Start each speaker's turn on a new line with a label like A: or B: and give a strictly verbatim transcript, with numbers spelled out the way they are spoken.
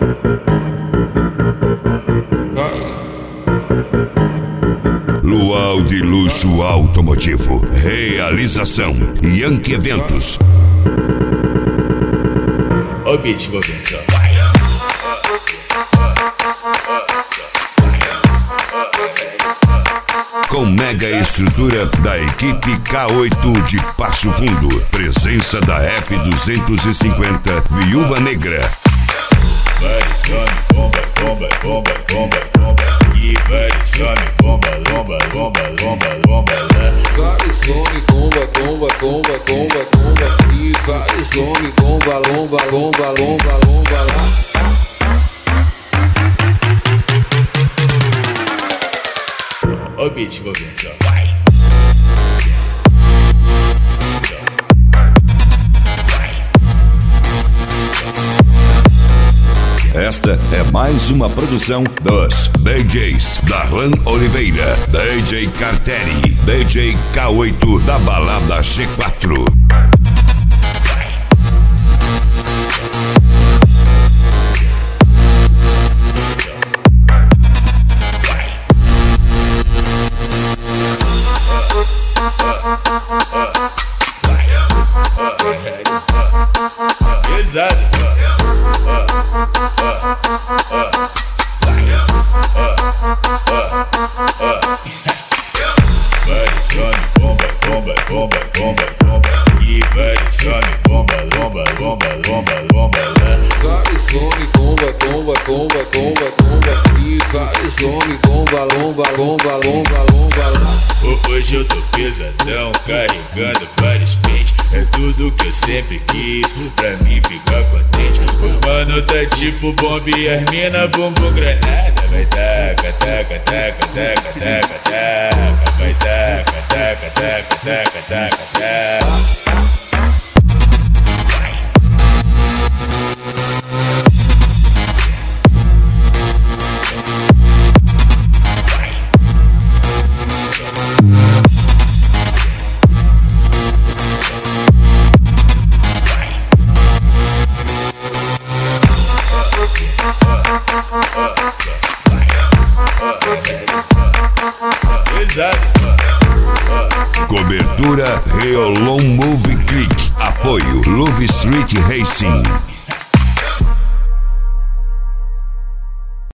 A: Luau de Luxo Automotivo. Realização Yankee Eventos.
B: Ó o beat movendo.
A: Com mega estrutura da equipe K oito de Passo Fundo. Presença da F duzentos e cinquenta Viúva Negra.
B: Vários homens, bomba, bomba, bomba, bomba, bomba. E vários homens, bomba, lomba, lomba, lomba, lomba, lá.
C: Vários homens, bomba, bomba, bomba, bomba, bomba. E vários homens, bomba, lomba, lomba, lomba, lomba, lá.
B: Ó o beat movendo, vai.
A: Esta é mais uma produção dos D Js Darlan Oliveira, D J Carteri, D J K oito da Balada G quatro.
B: Pesado. Vários homens, bomba, bomba, bomba, bomba, bomba. E vários homens, bomba, lomba, lomba, lomba, lomba, lá.
C: Vários homens, bomba, bomba, bomba, bomba, bomba. E vários homens, bomba, lomba, lomba, lomba, lomba, lá.
B: Hoje eu tô pesadão, carregando vários pentes. É tudo que eu sempre quis, pra mim ficar contente. O mano tá tipo bomba e as mina bumbum granada. Vai taca, taca, taca, taca, taca, taca. Vai taca, taca, taca, taca, taca, taca. Pesado.
A: Cobertura Reolon Movie Click. Apoio Love Street Racing.